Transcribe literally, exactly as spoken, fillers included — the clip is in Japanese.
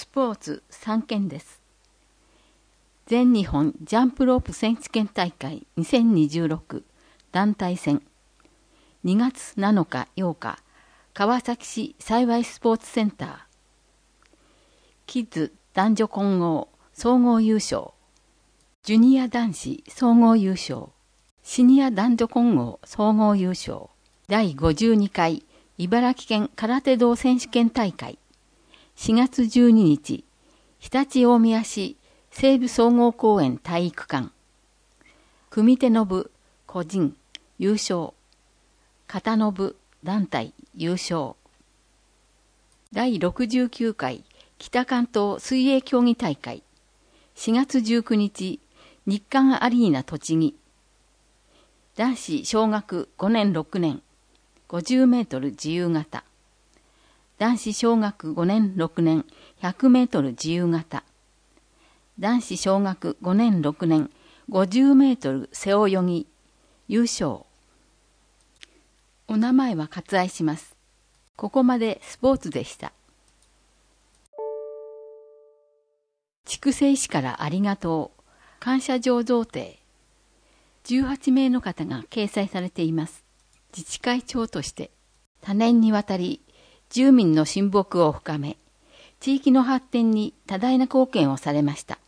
ポーツさんけんです。全日本ジャンプロープ選手権大会にせんにじゅうろく団体戦にがつなのかようか川崎市幸スポーツセンターキッズ男女混合総合優勝、ジュニア男子総合優勝、シニア男女混合総合優勝、だいごじゅうにかい茨城県空手道選手権大会しがつじゅうににち常陸大宮市西部総合公園体育館、組手の部個人優勝、形の部団体優勝、だいろくじゅうきゅうかい北関東水泳競技大会しがつじゅうくにち日韓アリーナ栃木、男子小学ごねんろくねんごじゅうメートル自由形、男子小学ごねんろくねんひゃくメートル自由形、男子小学ごねんろくねんごじゅうメートル背泳ぎ優勝。お名前は割愛します。ここまでスポーツでした。筑西市からありがとう感謝状贈呈じゅうはちめいの方が掲載されています。自治会長として多年にわたり住民の親睦を深め、地域の発展に多大な貢献をされました。